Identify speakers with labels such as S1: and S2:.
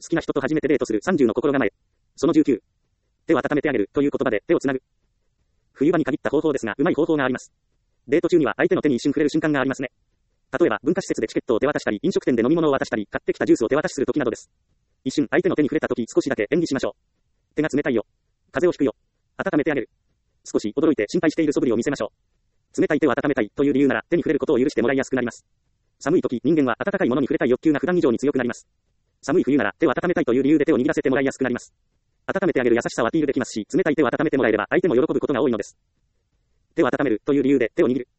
S1: 好きな人と初めてデートする30の心構え。その19。手を温めてあげるという言葉で手をつなぐ。冬場に限った方法ですが、うまい方法があります。デート中には相手の手に一瞬触れる瞬間がありますね。例えば、文化施設でチケットを手渡したり、飲食店で飲み物を渡したり、買ってきたジュースを手渡しするときなどです。一瞬相手の手に触れたとき少しだけ演技しましょう。手が冷たいよ。風邪をひくよ。温めてあげる。少し驚いて心配している素振りを見せましょう。冷たい手を温めたいという理由なら手に触れることを許してもらいやすくなります。寒い時、人間は温かいものに触れたい欲求が普段以上に強くなります。寒い冬なら手を温めたいという理由で手を握らせてもらいやすくなります。温めてあげる優しさをアピールできますし、冷たい手を温めてもらえれば相手も喜ぶことが多いのです。手を温めるという理由で手を握る。